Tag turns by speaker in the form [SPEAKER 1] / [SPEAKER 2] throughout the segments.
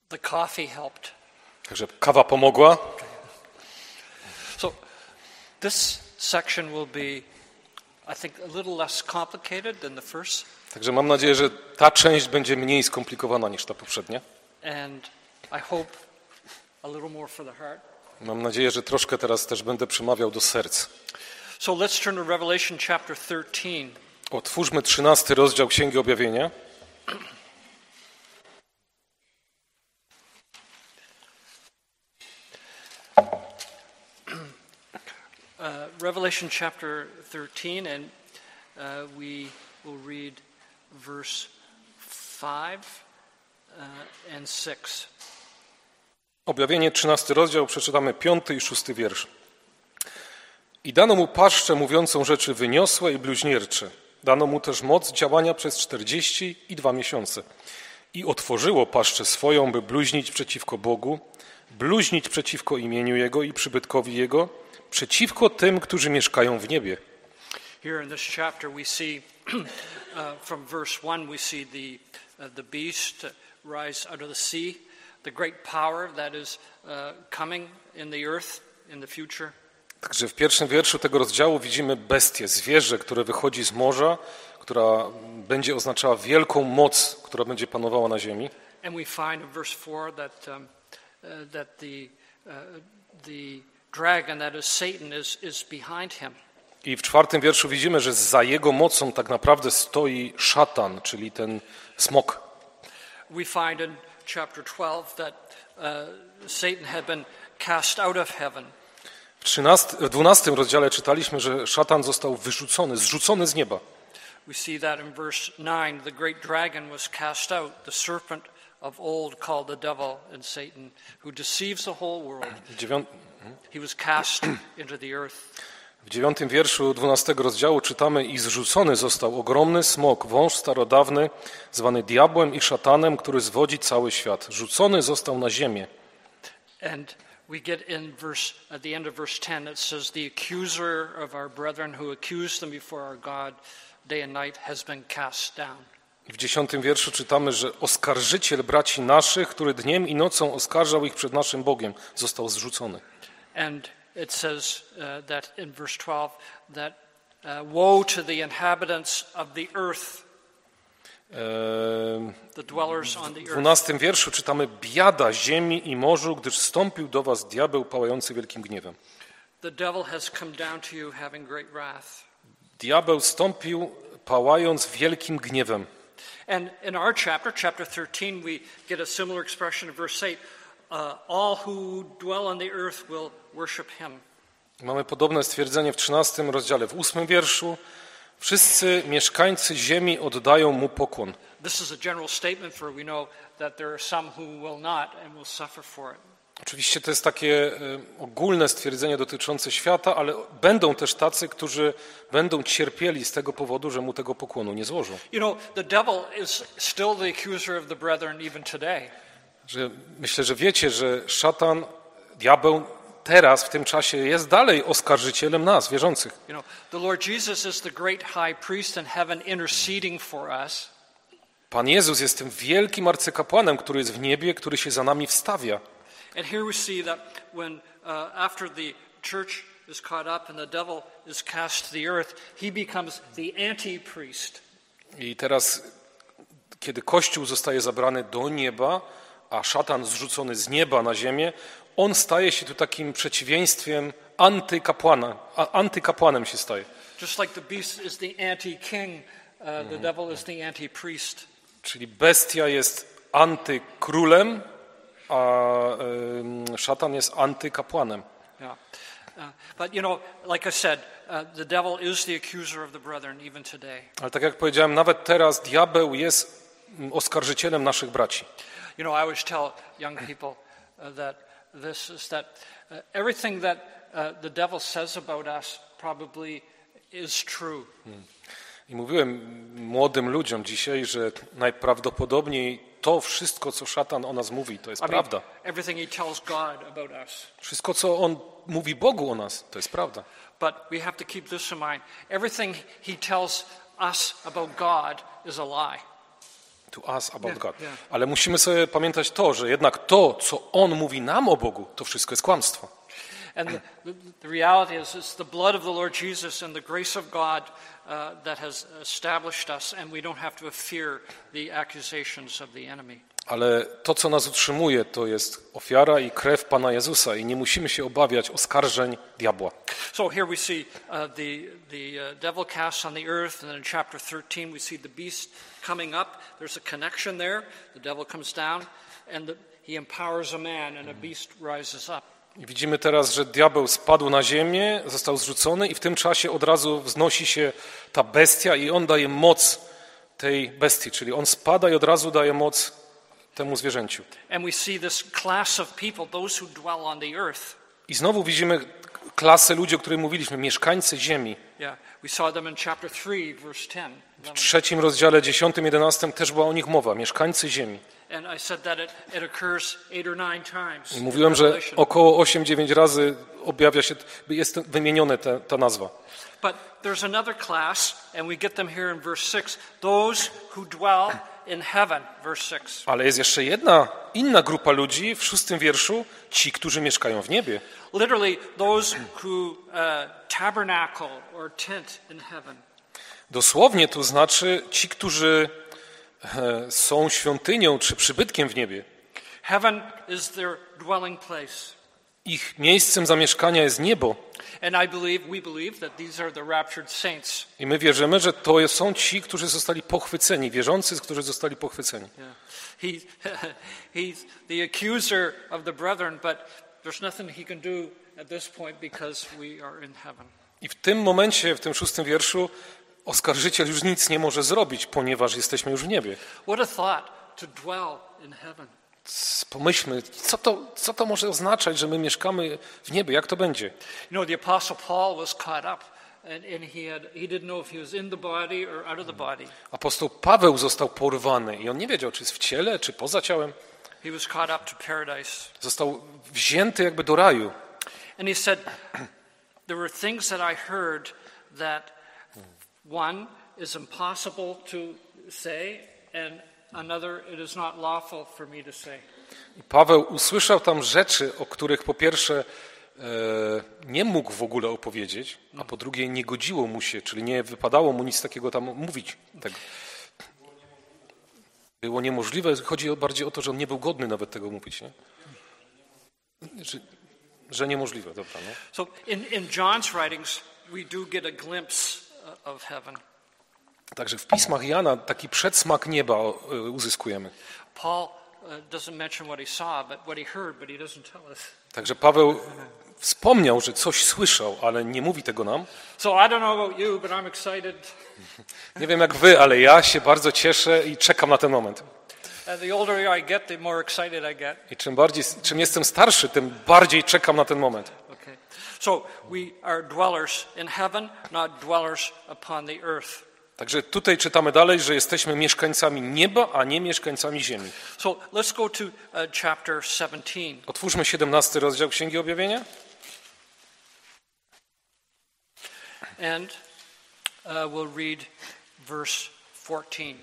[SPEAKER 1] The coffee helped.
[SPEAKER 2] Także kawa pomogła.
[SPEAKER 1] So this section will be, I think, a little less complicated than the first.
[SPEAKER 2] Także mam nadzieję, że ta część będzie mniej skomplikowana niż ta poprzednia.
[SPEAKER 1] And I hope a little more for the heart.
[SPEAKER 2] Mam nadzieję, że troszkę teraz też będę przemawiał do serc.
[SPEAKER 1] So let's turn to Revelation chapter 13.
[SPEAKER 2] Otwórzmy 13 rozdział Księgi Objawienia.
[SPEAKER 1] Revelation chapter 13, and we will read verse 5 and 6.
[SPEAKER 2] Objawienie 13 rozdział, przeczytamy 5 i 6 wiersz. I dano mu paszczę mówiącą rzeczy wyniosłe i bluźniercze. Dano mu też moc działania przez 42 miesiące. I otworzyło paszczę swoją, by bluźnić przeciwko Bogu, bluźnić przeciwko imieniu Jego i przybytkowi Jego, przeciwko tym, którzy mieszkają w niebie.
[SPEAKER 1] Here in this chapter we see, from verse 1, we see the beast rise out of the sea, the great power that is coming in the earth in the future.
[SPEAKER 2] Także w pierwszym wierszu tego rozdziału widzimy bestię, zwierzę, które wychodzi z morza, która będzie oznaczała wielką moc, która będzie panowała na ziemi.
[SPEAKER 1] And we find in verse 4 that the dragon, that is Satan, is behind him.
[SPEAKER 2] I w 4 wierszu widzimy, że za jego mocą tak naprawdę stoi szatan, czyli ten smok.
[SPEAKER 1] We find in chapter 12 that Satan had been cast out of heaven.
[SPEAKER 2] W 12 rozdziale czytaliśmy, że szatan został wyrzucony, zrzucony z nieba.
[SPEAKER 1] We see that in verse 9, the great dragon was cast out, the serpent of old called the devil and Satan, who deceives the whole world. He was cast into the earth.
[SPEAKER 2] W 9 wierszu 12 rozdziału czytamy: i zrzucony został ogromny smok, wąż starodawny, zwany diabłem i szatanem, który zwodzi cały świat. Rzucony został na ziemię.
[SPEAKER 1] And we get at the end of verse 10, it says, the accuser of our brethren who accused them before our God day and night has been cast down.
[SPEAKER 2] I w 10 wierszu czytamy, że oskarżyciel braci naszych, który dniem i nocą oskarżał ich przed naszym Bogiem, został zrzucony.
[SPEAKER 1] And it says that in verse 12 that woe to the inhabitants of the earth, the dwellers on the earth.
[SPEAKER 2] W 12 wierszu czytamy: biada ziemi i morzu, gdyż wstąpił do was diabeł pałający wielkim gniewem.
[SPEAKER 1] The devil has come down to you having great wrath.
[SPEAKER 2] Diabeł wstąpił pałając wielkim gniewem.
[SPEAKER 1] And in our chapter 13, we get a similar expression in verse 8. All who dwell on the earth will worship him.
[SPEAKER 2] Mamy podobne stwierdzenie w 13 rozdziale. W 8 wierszu: wszyscy mieszkańcy ziemi oddają mu pokłon.
[SPEAKER 1] This is a general statement, for we know that there are some who will not and will suffer for it.
[SPEAKER 2] Oczywiście to jest takie ogólne stwierdzenie dotyczące świata, ale będą też tacy, którzy będą cierpieli z tego powodu, że mu tego pokłonu nie złożą.
[SPEAKER 1] You know, the devil is still the accuser of the brethren even today.
[SPEAKER 2] Myślę, że wiecie, że szatan, diabeł teraz w tym czasie jest dalej oskarżycielem nas, wierzących.
[SPEAKER 1] You know, the Lord Jesus is the great high priest in heaven interceding for us.
[SPEAKER 2] Pan Jezus jest tym wielkim arcykapłanem, który jest w niebie, który się za nami wstawia.
[SPEAKER 1] And here we see that when after the church is caught up and the devil is cast to the earth, he becomes the anti-priest.
[SPEAKER 2] I teraz, kiedy Kościół zostaje zabrany do nieba, a szatan zrzucony z nieba na ziemię, on staje się tu takim przeciwieństwem antykapłanem się staje.
[SPEAKER 1] Just like the beast is the anti-king, the devil is the anti-priest.
[SPEAKER 2] Czyli bestia jest antykrólem, a szatan jest antykapłanem.
[SPEAKER 1] Yeah. But you know, like I said, the devil is the accuser of the brethren even today.
[SPEAKER 2] Ale tak jak powiedziałem, nawet teraz diabeł jest oskarżycielem naszych braci.
[SPEAKER 1] You know, I always tell young people that everything that the devil says about us probably is true.
[SPEAKER 2] I mówiłem młodym ludziom dzisiaj, że najprawdopodobniej to wszystko, co szatan o nas mówi, to jest prawda.
[SPEAKER 1] Everything he tells God about us.
[SPEAKER 2] Wszystko, co on mówi Bogu o nas, to jest prawda.
[SPEAKER 1] But we have to keep this in mind. Everything he tells us about God is a lie.
[SPEAKER 2] To us about
[SPEAKER 1] Yeah,
[SPEAKER 2] God.
[SPEAKER 1] yeah.
[SPEAKER 2] Ale musimy sobie pamiętać to, że jednak to, co On mówi nam o Bogu, to wszystko jest kłamstwo.
[SPEAKER 1] And the reality is it's the blood of the Lord Jesus and the grace of God that has established us, and we don't have to fear the accusations of the enemy.
[SPEAKER 2] Ale to, co nas utrzymuje, to jest ofiara i krew Pana Jezusa i nie musimy się obawiać oskarżeń diabła.
[SPEAKER 1] So here we see the devil cast on the earth, and then in chapter 13 we see the beast coming up. There's a connection there. The devil comes down, and he empowers a man, and a beast rises up.
[SPEAKER 2] I widzimy teraz, że diabeł spadł na ziemię, został zrzucony i w tym czasie od razu wznosi się ta bestia i on daje moc tej bestii, czyli on spada i od razu daje moc temu zwierzęciu.
[SPEAKER 1] And we see this class of people, those who dwell on the earth.
[SPEAKER 2] I znowu widzimy klasę ludzi, o których mówiliśmy, mieszkańcy ziemi.
[SPEAKER 1] Yeah, we saw them in chapter 3, verse 10.
[SPEAKER 2] W 3 rozdziale 10, 11 też była o nich mowa, mieszkańcy ziemi.
[SPEAKER 1] And I said that it occurs 8 or 9 times.
[SPEAKER 2] I mówiłem, że około 8-9 razy objawia się, jest wymieniona ta nazwa.
[SPEAKER 1] But there's another class, and we get them here in verse 6. Those who dwell in heaven, verse 6.
[SPEAKER 2] Ale jest jeszcze inna grupa ludzi w 6 wierszu, ci, którzy mieszkają w niebie.
[SPEAKER 1] Literally, those who tabernacle or tent in heaven.
[SPEAKER 2] Dosłownie to znaczy ci, którzy są świątynią czy przybytkiem w niebie.
[SPEAKER 1] Heaven is their dwelling place.
[SPEAKER 2] Ich miejscem zamieszkania jest niebo.
[SPEAKER 1] And we believe that these are the raptured saints.
[SPEAKER 2] I my wierzymy, że to są ci, którzy zostali pochwyceni, wierzący, którzy zostali pochwyceni.
[SPEAKER 1] Yeah. He's the accuser of the brethren, but there's nothing he can do at this point because we are in heaven.
[SPEAKER 2] I w tym momencie, w tym 6 wierszu, oskarżyciel już nic nie może zrobić, ponieważ jesteśmy już w niebie.
[SPEAKER 1] What a thought to dwell in heaven.
[SPEAKER 2] Pomyślmy, co to może oznaczać, że my mieszkamy w niebie, jak to będzie?
[SPEAKER 1] You know, the apostle Paul was caught up and he didn't know if he was in the body or out of the body.
[SPEAKER 2] Apostoł Paweł został porwany i on nie wiedział, czy jest w ciele, czy poza ciałem.
[SPEAKER 1] He was caught up to paradise.
[SPEAKER 2] Został wzięty jakby do raju.
[SPEAKER 1] And he said, there were things that I heard that one is impossible to say and another it is not lawful for me to say.
[SPEAKER 2] I Paweł usłyszał tam rzeczy, o których po pierwsze nie mógł w ogóle opowiedzieć, a po drugie nie godziło mu się, czyli nie wypadało mu nic takiego tam mówić. Tego. Było niemożliwe, chodzi bardziej o to, że on nie był godny nawet tego mówić. Nie? Że niemożliwe, dobra. No.
[SPEAKER 1] So in John's writings we do get a glimpse of heaven.
[SPEAKER 2] Także w pismach Jana taki przedsmak nieba uzyskujemy.
[SPEAKER 1] Paul doesn't mention what he saw, but what he heard, but he doesn't tell us.
[SPEAKER 2] Także Paweł wspomniał, że coś słyszał, ale nie mówi tego nam.
[SPEAKER 1] So I don't know about you, but I'm excited.
[SPEAKER 2] Nie wiem jak wy, ale ja się bardzo cieszę i czekam na ten moment.
[SPEAKER 1] The older I get, the more excited I get.
[SPEAKER 2] I czym jestem starszy, tym bardziej czekam na ten moment.
[SPEAKER 1] Okay. So we are dwellers in heaven, not dwellers upon the earth.
[SPEAKER 2] Także tutaj czytamy dalej, że jesteśmy mieszkańcami nieba, a nie mieszkańcami ziemi.
[SPEAKER 1] So let's go to chapter 17.
[SPEAKER 2] Otwórzmy 17 rozdział Księgi Objawienia.
[SPEAKER 1] And we'll read verse 14.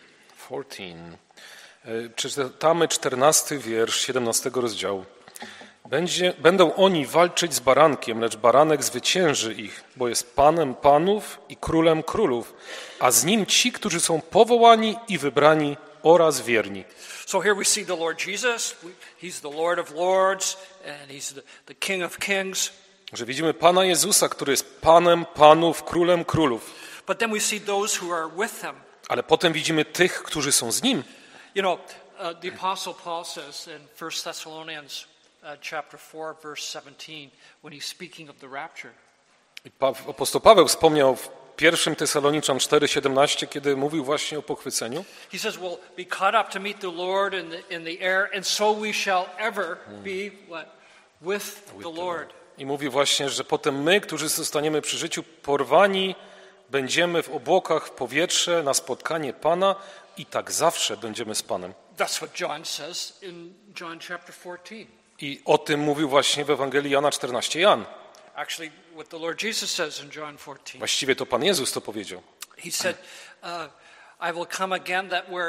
[SPEAKER 2] Czytamy 14 wiersz 17 rozdziału. Będą oni walczyć z barankiem, lecz baranek zwycięży ich, bo jest Panem panów i Królem królów, a z nim ci, którzy są powołani i wybrani oraz wierni.
[SPEAKER 1] So here we see the Lord Jesus. He's the Lord of lords and he's the King of kings.
[SPEAKER 2] Że widzimy Pana Jezusa, który jest Panem panów, Królem królów.
[SPEAKER 1] But then we see those who are with him.
[SPEAKER 2] Ale potem widzimy tych, którzy są z nim.
[SPEAKER 1] You know, the apostle Paul says in 1 Thessalonians chapter 4 verse 17 when he's speaking of the rapture.
[SPEAKER 2] Apostoł Paweł wspomniał w 1 Tesaloniczan 4:17, kiedy mówił właśnie o pochwyceniu.
[SPEAKER 1] He says, "We'll be caught up to meet the Lord in the air, and so we shall ever be what? With the Lord."
[SPEAKER 2] I mówi właśnie, że potem my, którzy zostaniemy przy życiu, porwani będziemy w obłokach w powietrze na spotkanie Pana i tak zawsze będziemy z Panem.
[SPEAKER 1] That's what John says in John chapter 14.
[SPEAKER 2] I o tym mówił właśnie w Ewangelii Jana 14 Jan.
[SPEAKER 1] Actually, what the Lord Jesus says in John 14.
[SPEAKER 2] Właściwie to Pan Jezus to powiedział.
[SPEAKER 1] He said, I will come again that where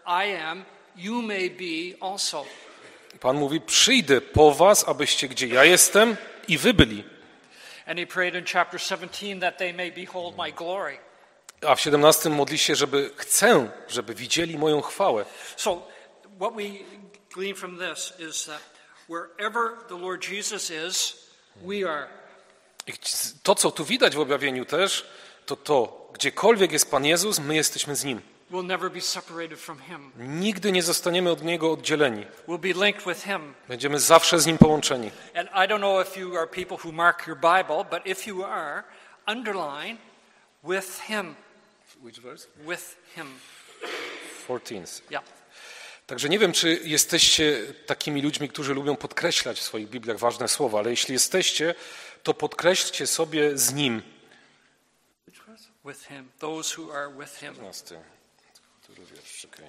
[SPEAKER 1] I am, you may be also.
[SPEAKER 2] Pan mówi, przyjdę po was, abyście gdzie ja jestem i wy byli.
[SPEAKER 1] And he prayed in chapter 17 that they may behold my glory.
[SPEAKER 2] A w 17 modli się, żeby widzieli moją chwałę.
[SPEAKER 1] So what we glean from this is that wherever the Lord Jesus is, we are.
[SPEAKER 2] I to, co tu widać w objawieniu też, to gdziekolwiek jest Pan Jezus, my jesteśmy z Nim.
[SPEAKER 1] We'll never be separated from him.
[SPEAKER 2] Nigdy nie zostaniemy od Niego oddzieleni.
[SPEAKER 1] We'll be linked with him.
[SPEAKER 2] Będziemy zawsze z Nim połączeni.
[SPEAKER 1] And I don't know if you are people who mark your Bible, but if you are, underline with him.
[SPEAKER 2] Which verse?
[SPEAKER 1] With him.
[SPEAKER 2] 14.
[SPEAKER 1] Yeah.
[SPEAKER 2] Także nie wiem, czy jesteście takimi ludźmi, którzy lubią podkreślać w swoich Bibliach ważne słowa, ale jeśli jesteście, to podkreślcie sobie z Nim.
[SPEAKER 1] With him. Those who are with him.
[SPEAKER 2] 15. Który wiersz, czekaj.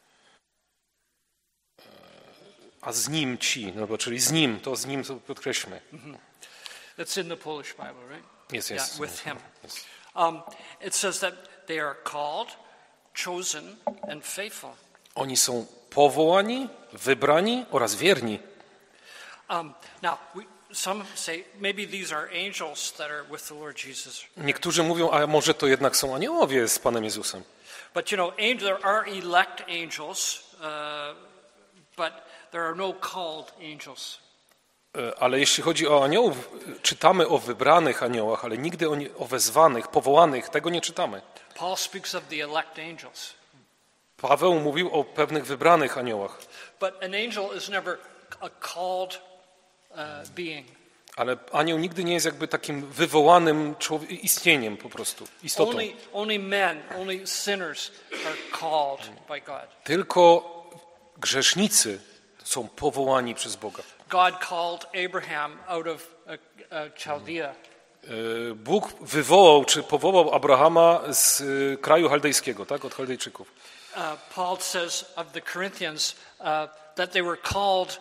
[SPEAKER 2] A z Nim ci, no bo czyli z Nim, to z Nim to podkreślmy.
[SPEAKER 1] That's in the Polish Bible, right?
[SPEAKER 2] Yes.
[SPEAKER 1] Yeah, with him.
[SPEAKER 2] Yes.
[SPEAKER 1] It says that they are called, chosen, and faithful.
[SPEAKER 2] Oni są powołani, wybrani oraz wierni.
[SPEAKER 1] Now, some say maybe these are angels that are with the Lord Jesus.
[SPEAKER 2] Niektórzy mówią, a może to jednak są aniołowie z Panem Jezusem.
[SPEAKER 1] But you know, there are elect angels, but there are no called angels.
[SPEAKER 2] Ale jeśli chodzi o aniołów, czytamy o wybranych aniołach, ale nigdy o wezwanych, powołanych, tego nie czytamy.
[SPEAKER 1] Paul speaks of the elect angels.
[SPEAKER 2] Paweł mówił o pewnych wybranych aniołach.
[SPEAKER 1] But an angel is never a called being.
[SPEAKER 2] Ale anioł nigdy nie jest jakby takim wywołanym istnieniem po prostu, istotą.
[SPEAKER 1] Only men, only sinners are called by God.
[SPEAKER 2] Tylko grzesznicy są powołani przez Boga.
[SPEAKER 1] God called Abraham out of Chaldea.
[SPEAKER 2] Bóg wywołał, czy powołał Abrahama z kraju chaldejskiego, tak, od Chaldejczyków.
[SPEAKER 1] Paul says of the Corinthians that they were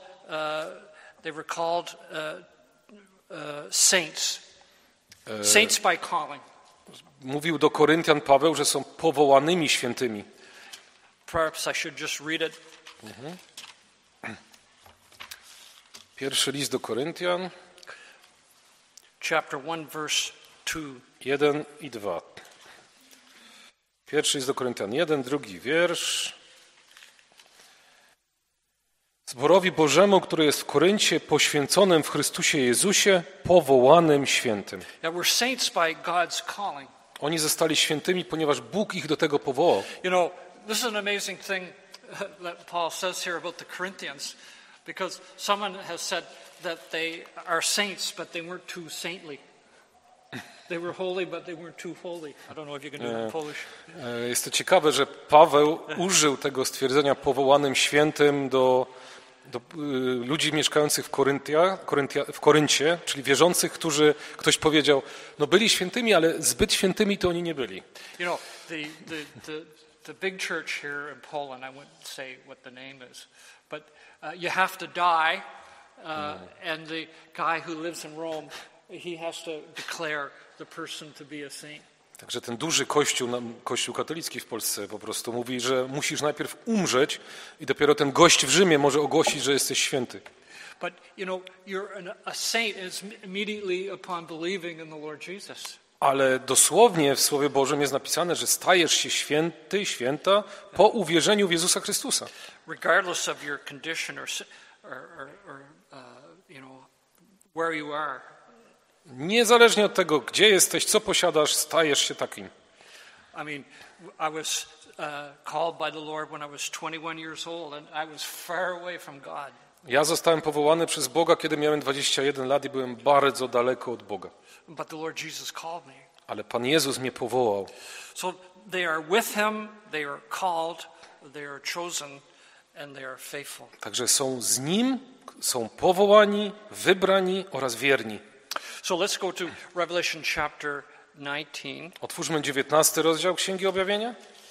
[SPEAKER 1] called saints. Saints by calling.
[SPEAKER 2] Mówił do Koryntian Paweł, że są powołanymi świętymi.
[SPEAKER 1] Perhaps I should just read it.
[SPEAKER 2] Pierwszy list do Koryntian.
[SPEAKER 1] Chapter 1, verse 2.
[SPEAKER 2] 1 i 2. Pierwszy list do Koryntian 1, drugi wiersz. Zborowi Bożemu, który jest w Koryncie, poświęconym w Chrystusie Jezusie, powołanym świętym.
[SPEAKER 1] That we're saints by God's calling.
[SPEAKER 2] Oni zostali świętymi, ponieważ Bóg ich do tego powołał.
[SPEAKER 1] You know, this is an amazing thing that Paul says here about the Corinthians, because someone has said that they are saints, but they weren't too saintly. They were holy, but they weren't too holy. I don't know if you can do that in Polish.
[SPEAKER 2] Jest to ciekawe, że Paweł użył tego stwierdzenia powołanym świętym do ludzi mieszkających w Koryncie, czyli wierzących, którzy ktoś powiedział, no byli świętymi, ale zbyt świętymi to oni nie byli.
[SPEAKER 1] You know, the big church here in Poland, I wouldn't say what the name is, but you have to die, and the guy who lives in Rome, he has to declare the person to be a saint.
[SPEAKER 2] Także ten duży kościół katolicki w Polsce po prostu mówi, że musisz najpierw umrzeć i dopiero ten gość w Rzymie może ogłosić, że jesteś święty.
[SPEAKER 1] But you know, you're a saint is immediately upon believing in the Lord Jesus.
[SPEAKER 2] Ale dosłownie w Słowie Bożym jest napisane, że stajesz się święty, święta po uwierzeniu w Jezusa Chrystusa.
[SPEAKER 1] Regardless of your condition or you know, where you are.
[SPEAKER 2] Niezależnie od tego, gdzie jesteś, co posiadasz, stajesz się takim.
[SPEAKER 1] I mean, I was called by the Lord when I was 21 years old, and I was far away from God.
[SPEAKER 2] Ja zostałem powołany przez Boga, kiedy miałem 21 lat i byłem bardzo daleko od Boga.
[SPEAKER 1] But the Lord Jesus called me.
[SPEAKER 2] Ale Pan Jezus mnie powołał.
[SPEAKER 1] So they are with him, they are called, they are chosen, and they are faithful.
[SPEAKER 2] Także są z Nim, są powołani, wybrani oraz wierni.
[SPEAKER 1] So let's go to Revelation chapter 19.
[SPEAKER 2] Otwórzmy 19 rozdział Księgi Objawienia.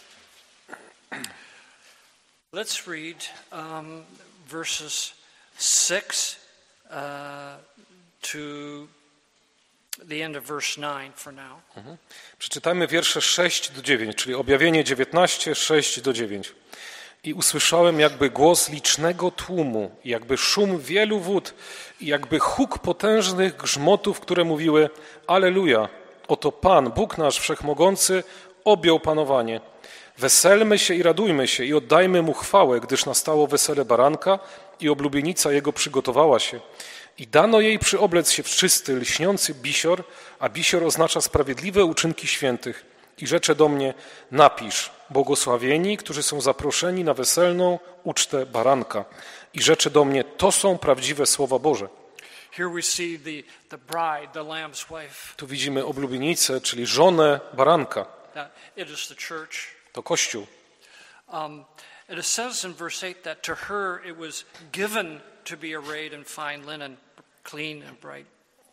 [SPEAKER 1] Let's read verses 6 to the end of verse 9 for now.
[SPEAKER 2] Przeczytajmy wiersze 6 do 9, czyli Objawienie 19, 6 do 9. I usłyszałem jakby głos licznego tłumu, jakby szum wielu wód i jakby huk potężnych grzmotów, które mówiły: Alleluja, oto Pan, Bóg nasz Wszechmogący, objął panowanie. Weselmy się i radujmy się i oddajmy Mu chwałę, gdyż nastało wesele baranka i oblubienica Jego przygotowała się. I dano jej przyoblec się w czysty, lśniący bisior, a bisior oznacza sprawiedliwe uczynki świętych. I rzecze do mnie: napisz, błogosławieni, którzy są zaproszeni na weselną ucztę baranka. I rzecze do mnie: to są prawdziwe słowa Boże.
[SPEAKER 1] Here we see the bride, the Lamb's wife.
[SPEAKER 2] Tu widzimy oblubienicę, czyli żonę baranka.
[SPEAKER 1] It is the church.
[SPEAKER 2] To Kościół.
[SPEAKER 1] And it says in verse 8 that to her it was given to be arrayed in fine linen, clean and bright.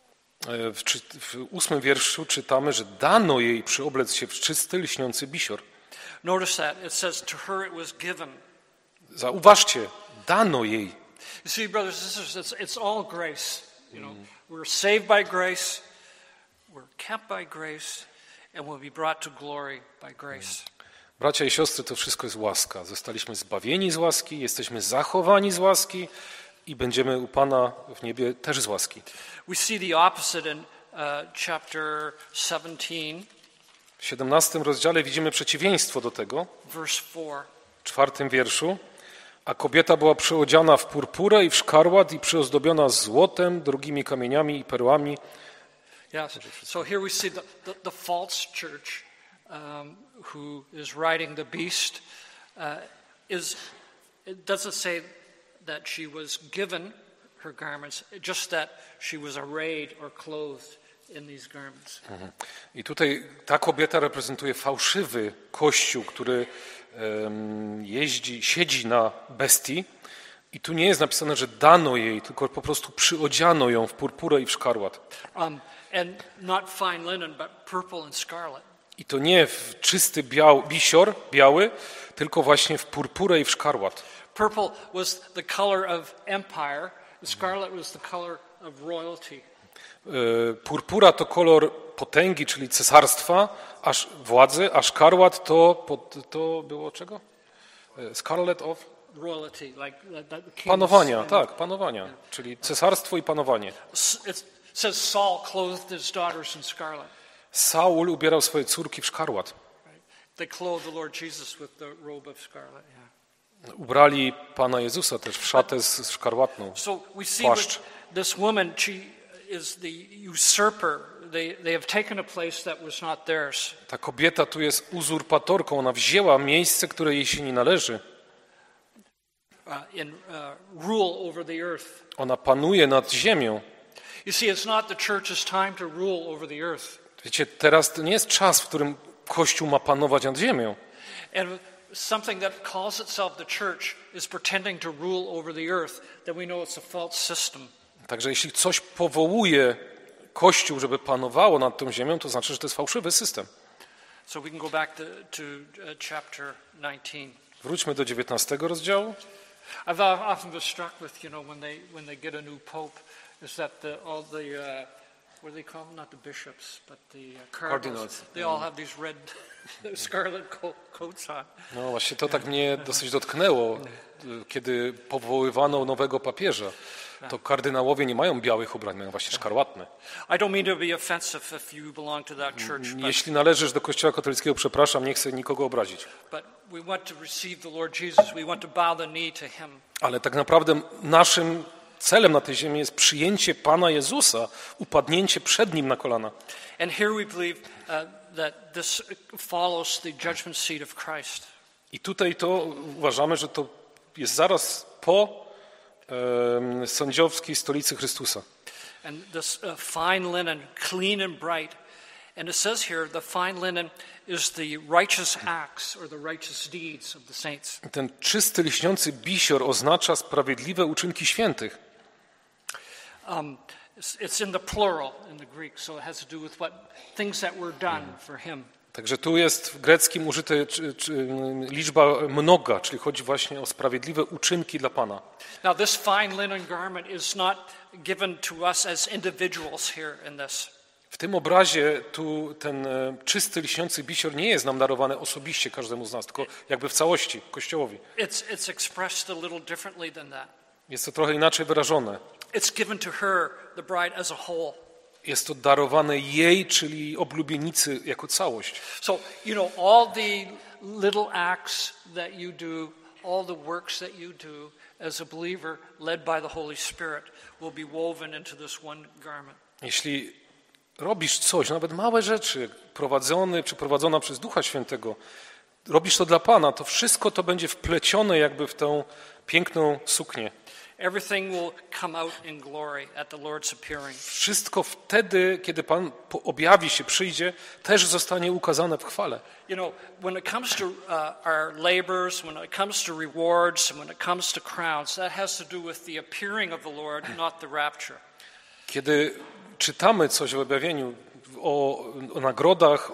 [SPEAKER 2] W 8 wierszu czytamy, że dano jej przyoblec się w czysty, lśniący bisior.
[SPEAKER 1] Notice that. It says to her it was given.
[SPEAKER 2] Zauważcie, dano jej.
[SPEAKER 1] You see, brothers and sisters, it's all grace. You know, we're saved by grace, we're kept by grace, and we'll be brought to glory by grace.
[SPEAKER 2] Bracia i siostry, to wszystko jest łaska. Zostaliśmy zbawieni z łaski, jesteśmy zachowani z łaski i będziemy u Pana w niebie też z łaski.
[SPEAKER 1] We see the opposite in chapter 17,
[SPEAKER 2] W 17 rozdziale widzimy przeciwieństwo do tego.
[SPEAKER 1] verse 4.
[SPEAKER 2] W 4 wierszu. A kobieta była przyodziana w purpurę i w szkarłat i przyozdobiona złotem, drogimi kamieniami i perłami.
[SPEAKER 1] Yes. So here we see the false church who is riding the beast. It doesn't say that she was given her garments, just that she was arrayed or clothed in these garments.
[SPEAKER 2] I tutaj ta kobieta reprezentuje fałszywy kościół, który siedzi na bestii. I tu nie jest napisane, że dano jej, tylko po prostu przyodziano ją w purpurę i w szkarłat.
[SPEAKER 1] And not fine linen, but purple and scarlet.
[SPEAKER 2] I to nie w czysty bisior, biały, tylko właśnie w purpurę i w szkarłat.
[SPEAKER 1] Purple was the color of empire. Scarlet was the color of royalty.
[SPEAKER 2] Purpura to kolor potęgi, czyli cesarstwa, aż władzy, a szkarłat to było czego? Scarlet of?
[SPEAKER 1] Royalty, like the kings.
[SPEAKER 2] Panowania, tak, panowania, czyli cesarstwo i panowanie.
[SPEAKER 1] It says Saul clothed his daughters in scarlet.
[SPEAKER 2] Saul ubierał swoje córki w szkarłat.
[SPEAKER 1] They clothed the Lord Jesus with the robe of scarlet. Yeah.
[SPEAKER 2] Ubrali Pana Jezusa też w szatę z szkarłatną.
[SPEAKER 1] So we see
[SPEAKER 2] Płaszcz.
[SPEAKER 1] this woman, she is the usurper. They have taken a place that was not theirs.
[SPEAKER 2] Ta kobieta tu jest uzurpatorką, ona wzięła miejsce, które jej się nie należy.
[SPEAKER 1] Rule over the earth.
[SPEAKER 2] Ona panuje nad ziemią.
[SPEAKER 1] You see, it's not the church's time to rule over the earth.
[SPEAKER 2] Wiecie, teraz to nie jest czas, w którym Kościół ma panować nad ziemią.
[SPEAKER 1] And something that calls itself the church is pretending to rule over the earth, then we know it's a false system.
[SPEAKER 2] Także jeśli coś powołuje Kościół, żeby panowało nad tą ziemią, to znaczy, że to jest fałszywy system.
[SPEAKER 1] So we can go back to chapter 19.
[SPEAKER 2] Wróćmy do 19 rozdziału.
[SPEAKER 1] I've often been struck with, when they get a new pope, is that all the what do they call them? Not the bishops, but the cardinals. They all have these red, scarlet coats on.
[SPEAKER 2] No właśnie to tak mnie dosyć dotknęło, kiedy powoływano nowego papieża. To kardynałowie nie mają białych ubrań, mają właśnie szkarłatne.
[SPEAKER 1] I don't mean to be offensive if you belong to that church.
[SPEAKER 2] Jeśli należysz do Kościoła katolickiego, przepraszam, nie chcę nikogo obrazić.
[SPEAKER 1] But we want to receive the Lord Jesus. We want to bow the knee to him.
[SPEAKER 2] Ale tak naprawdę naszym celem na tej ziemi jest przyjęcie Pana Jezusa, upadnięcie przed Nim na kolana.
[SPEAKER 1] And here we believe that this follows the judgment seat of Christ.
[SPEAKER 2] I tutaj to uważamy, że to jest zaraz po sędziowskiej stolicy Chrystusa.
[SPEAKER 1] And this fine linen, clean and bright. And it says here, the fine linen is the righteous acts or the righteous deeds of the saints.
[SPEAKER 2] Ten czysty, lśniący bisior oznacza sprawiedliwe uczynki świętych.
[SPEAKER 1] It's in the plural in the Greek, so it has to do with things that were done for him.
[SPEAKER 2] Także tu jest w greckim użyta liczba mnoga, czyli chodzi właśnie o sprawiedliwe uczynki dla Pana.
[SPEAKER 1] Now this fine linen garment is not given to us as individuals here in this.
[SPEAKER 2] W tym obrazie tu ten czysty, lśniący bisior nie jest nam darowany osobiście każdemu z nas, tylko jakby w całości Kościołowi.
[SPEAKER 1] It's expressed a little differently than that.
[SPEAKER 2] Jest to trochę inaczej wyrażone.
[SPEAKER 1] It's given to her, the bride, as a whole.
[SPEAKER 2] Jest to darowane jej, czyli oblubienicy jako całość.
[SPEAKER 1] So, all the little acts that you do, all the works that you do as a believer led by the Holy Spirit will be woven into this one garment.
[SPEAKER 2] Jeśli robisz coś, nawet małe rzeczy, prowadzony czy prowadzona przez Ducha Świętego, robisz to dla Pana, to wszystko to będzie wplecione jakby w tę piękną suknię.
[SPEAKER 1] Everything will come out in glory at the Lord's appearing.
[SPEAKER 2] Wszystko wtedy, kiedy Pan objawi się, przyjdzie, też zostanie ukazane w chwale.
[SPEAKER 1] When it comes to our labors, when it comes to rewards, and when it comes to crowns, that has to do with the appearing of the Lord, not the rapture. Kiedy
[SPEAKER 2] czytamy coś w objawieniu o nagrodach,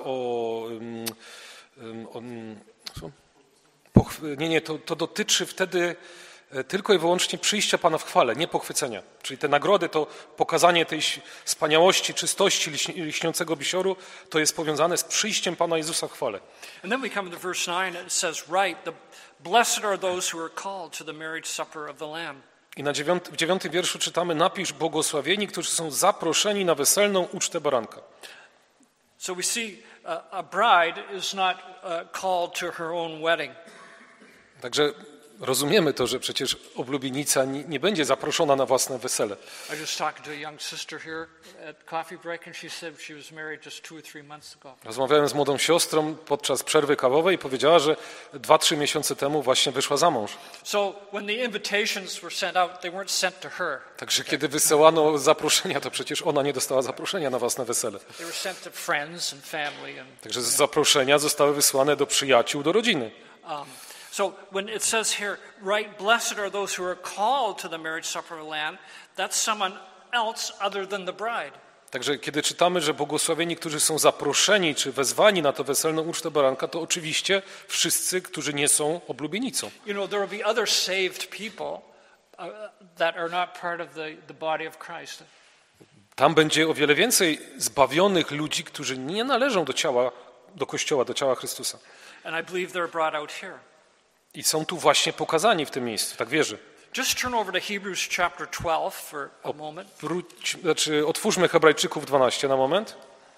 [SPEAKER 2] to dotyczy wtedy tylko i wyłącznie przyjścia Pana w chwale, nie pochwycenia. Czyli te nagrody, to pokazanie tej wspaniałości, czystości lśniącego bisioru, to jest powiązane z przyjściem Pana Jezusa w chwale.
[SPEAKER 1] And then we come to verse 9 and it says, blessed are those who are called to the marriage supper of the Lamb.
[SPEAKER 2] I w 9 wierszu czytamy: napisz błogosławieni, którzy są zaproszeni na weselną ucztę baranka.
[SPEAKER 1] So we see a bride is not called to her own wedding.
[SPEAKER 2] Także rozumiemy to, że przecież oblubienica nie będzie zaproszona na własne wesele.
[SPEAKER 1] I was talking to a young sister here at coffee break and she said she was married just 2 or 3 months ago.
[SPEAKER 2] Rozmawiałem z młodą siostrą podczas przerwy kawowej i powiedziała, że 2-3 miesiące temu właśnie wyszła za mąż.
[SPEAKER 1] So when the invitations were sent out, they weren't sent to her.
[SPEAKER 2] Także kiedy wysyłano zaproszenia, to przecież ona nie dostała zaproszenia na własne wesele.
[SPEAKER 1] They were sent to friends and family and
[SPEAKER 2] Także zaproszenia zostały wysłane do przyjaciół, do rodziny.
[SPEAKER 1] So when it says here, blessed are those who are called to the marriage supper of the Lamb, that's someone else other than the bride.
[SPEAKER 2] Także kiedy czytamy, że błogosławieni, którzy są zaproszeni czy wezwani na tę weselną ucztę baranka, to oczywiście wszyscy, którzy nie są oblubienicą.
[SPEAKER 1] There will be other saved people that are not part of the body of Christ.
[SPEAKER 2] Tam będzie o wiele więcej zbawionych ludzi, którzy nie należą do ciała, do Kościoła, do ciała Chrystusa.
[SPEAKER 1] And I believe they're brought out here.
[SPEAKER 2] I są tu właśnie pokazani w tym miejscu, tak wierzę.
[SPEAKER 1] Just turn over to Hebrews chapter 12 for a moment.
[SPEAKER 2] Otwórzmy Hebrajczyków 12 na moment.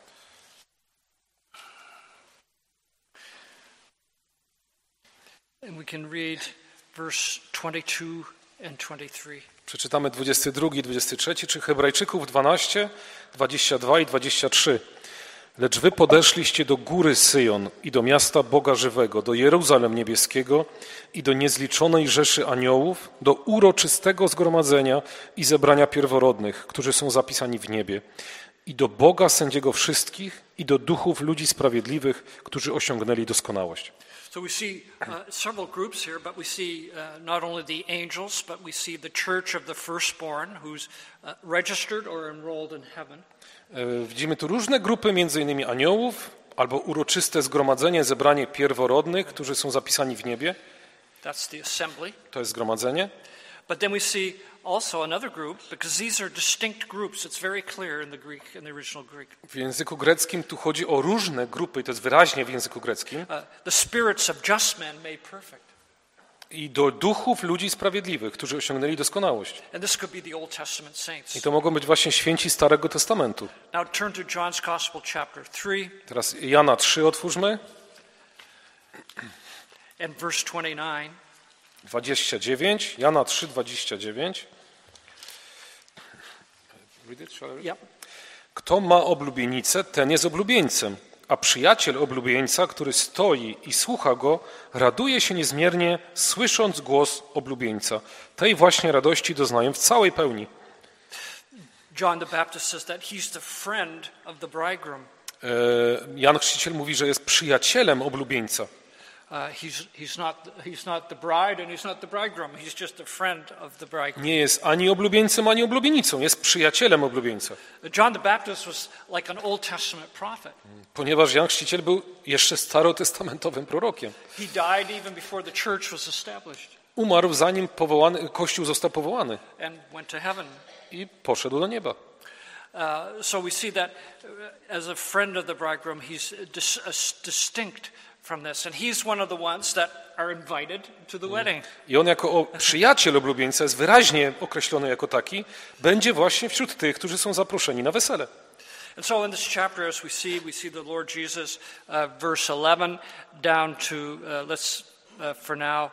[SPEAKER 1] And we can read verse 22 and 23.
[SPEAKER 2] Przeczytamy 22 i 23, czy Hebrajczyków 12, 22 i 23. Lecz wy podeszliście do góry Syjon i do miasta Boga żywego, do Jeruzalem niebieskiego i do niezliczonej rzeszy aniołów, do uroczystego zgromadzenia i zebrania pierworodnych, którzy są zapisani w niebie, i do Boga sędziego wszystkich i do duchów ludzi sprawiedliwych, którzy osiągnęli doskonałość.
[SPEAKER 1] So we see several groups here, but we see not only the angels, but we see the church of the firstborn who's registered or enrolled in heaven.
[SPEAKER 2] Widzimy tu różne grupy, między innymi aniołów, albo uroczyste zgromadzenie, zebranie pierworodnych, którzy są zapisani w niebie.
[SPEAKER 1] That's the assembly.
[SPEAKER 2] To jest zgromadzenie.
[SPEAKER 1] But then we see also another group, because these are distinct groups. It's very clear in the Greek, in the original Greek.
[SPEAKER 2] W języku greckim tu chodzi o różne grupy, i to jest wyraźnie w języku greckim.
[SPEAKER 1] The spirits of just men made perfect.
[SPEAKER 2] I do duchów ludzi sprawiedliwych, którzy osiągnęli doskonałość.
[SPEAKER 1] And this could be the Old Testament saints.
[SPEAKER 2] I to mogą być właśnie święci Starego Testamentu.
[SPEAKER 1] Now turn to John's Gospel chapter 3.
[SPEAKER 2] Teraz Jana 3 otwórzmy.
[SPEAKER 1] And verse 29.
[SPEAKER 2] 29, Jana 3, 29.
[SPEAKER 1] Yep.
[SPEAKER 2] Kto ma oblubienicę, ten jest oblubieńcem, a przyjaciel oblubieńca, który stoi i słucha go, raduje się niezmiernie, słysząc głos oblubieńca. Tej właśnie radości doznają w całej pełni.
[SPEAKER 1] John the Baptist says that he's the friend of the bridegroom.
[SPEAKER 2] Jan Chrzciciel mówi, że jest przyjacielem oblubieńca.
[SPEAKER 1] He's not the bride and he's not the bridegroom. He's just a friend of the bridegroom.
[SPEAKER 2] Nie jest ani oblubieńcem, ani oblubienicą. Jest przyjacielem oblubieńca.
[SPEAKER 1] John the Baptist was like an Old Testament prophet.
[SPEAKER 2] Ponieważ Jan Chrzciciel był jeszcze starotestamentowym prorokiem.
[SPEAKER 1] He died even before the church was established.
[SPEAKER 2] Umarł zanim Kościół został powołany.
[SPEAKER 1] And went to heaven.
[SPEAKER 2] I poszedł do nieba.
[SPEAKER 1] So we see that as a friend of the bridegroom, he's distinct from this. And he's one of the ones that are invited to the wedding.
[SPEAKER 2] I on jako przyjaciel oblubieńca jest wyraźnie określony jako taki, będzie właśnie wśród tych, którzy są zaproszeni na wesele.
[SPEAKER 1] And so in this chapter, as we see the Lord Jesus, verse 11 down to, for now,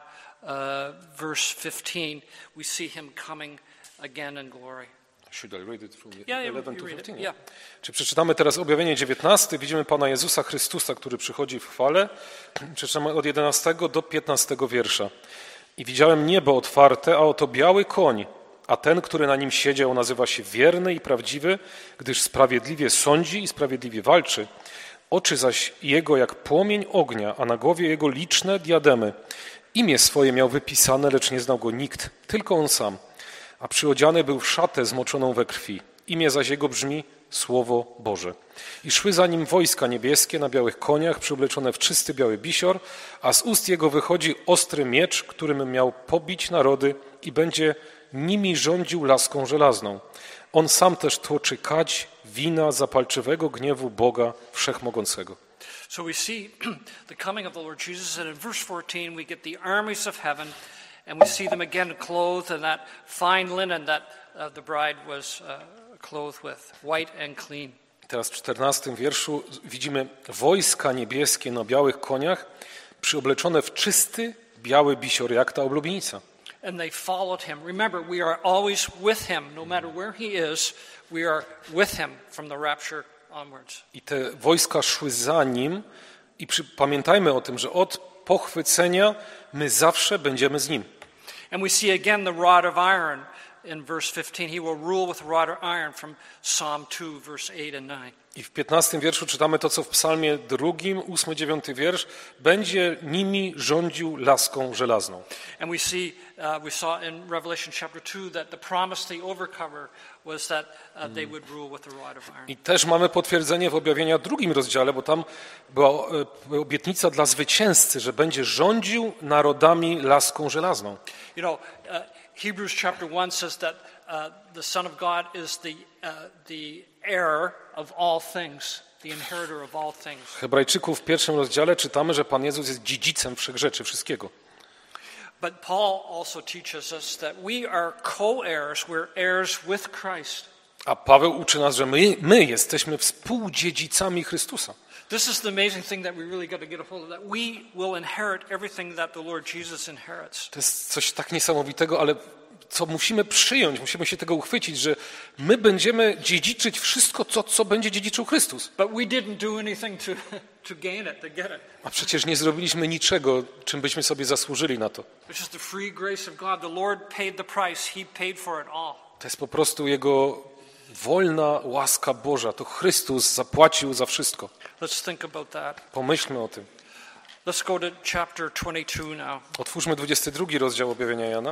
[SPEAKER 1] verse 15, we see him coming again in glory.
[SPEAKER 2] Should I read it from
[SPEAKER 1] 11
[SPEAKER 2] to
[SPEAKER 1] you read
[SPEAKER 2] 15?
[SPEAKER 1] it. Yeah.
[SPEAKER 2] Czy przeczytamy teraz Objawienie 19? Widzimy Pana Jezusa Chrystusa, który przychodzi w chwale. Przeczytamy od 11 do 15 wiersza. I widziałem niebo otwarte, a oto biały koń, a ten, który na nim siedział, nazywa się wierny i prawdziwy, gdyż sprawiedliwie sądzi i sprawiedliwie walczy. Oczy zaś jego jak płomień ognia, a na głowie jego liczne diademy. Imię swoje miał wypisane, lecz nie znał go nikt, tylko on sam. A przyodziany był w szatę zmoczoną we krwi. Imię zaś jego brzmi Słowo Boże. I szły za nim wojska niebieskie na białych koniach, przyobleczone w czysty biały bisior, a z ust jego wychodzi ostry miecz, którym miał pobić narody i będzie nimi rządził laską żelazną. On sam też tłoczy kadź wina zapalczywego gniewu Boga Wszechmogącego.
[SPEAKER 1] So we see the coming of the Lord Jesus, and in verse 14 we get the armies of heaven, and we see them again clothed in that fine linen that the bride was clothed with, white and clean.
[SPEAKER 2] Teraz w 14 wierszu widzimy wojska niebieskie na białych koniach, przyobleczone w czysty biały bisior, jak ta oblubienica.
[SPEAKER 1] And they followed him. Remember, we are always with him. No matter where he is, we are with him from the rapture onwards.
[SPEAKER 2] I te wojska szły za nim i pamiętajmy o tym, że od pochwycenia my zawsze będziemy z nim.
[SPEAKER 1] And we see again the rod of iron in verse 15. He will rule with a rod of iron from Psalm 2, verse 8 and 9.
[SPEAKER 2] I w 15 wierszu czytamy to, co w psalmie 2, 8, 9 wiersz, będzie nimi rządził laską żelazną.
[SPEAKER 1] And we saw in Revelation chapter 2 that the promise to the overcomer was that they would rule with a rod of iron.
[SPEAKER 2] I też mamy potwierdzenie w Objawienia 2 rozdziale, bo tam była obietnica dla zwycięzcy, że będzie rządził narodami laską żelazną.
[SPEAKER 1] You know, Hebrews chapter 1 says that the Son of God is the heir of all things, the inheritor of all things.
[SPEAKER 2] W Hebrajczyków w 1 rozdziale czytamy, że Pan Jezus jest dziedzicem wszech rzeczy, wszystkiego.
[SPEAKER 1] But Paul also teaches us that we are co-heirs, we're heirs with Christ.
[SPEAKER 2] A Paweł uczy nas, że my jesteśmy współdziedzicami Chrystusa.
[SPEAKER 1] This is the amazing thing that we really got to get a hold of, that we will inherit everything that the Lord Jesus inherits.
[SPEAKER 2] To jest coś tak niesamowitego, ale co musimy przyjąć, musimy się tego uchwycić, że my będziemy dziedziczyć wszystko, co będzie dziedziczył Chrystus.
[SPEAKER 1] But we didn't do anything to gain it, to get it.
[SPEAKER 2] A przecież nie zrobiliśmy niczego, czym byśmy sobie zasłużyli na to.
[SPEAKER 1] It's just the free grace of God. The Lord paid the price. He paid for it all.
[SPEAKER 2] To jest po prostu Jego wolna łaska Boża. To Chrystus zapłacił za wszystko.
[SPEAKER 1] Let's think about that.
[SPEAKER 2] Pomyślmy o tym.
[SPEAKER 1] Let's go to chapter 22 now.
[SPEAKER 2] Otwórzmy 22 rozdział Objawienia Jana.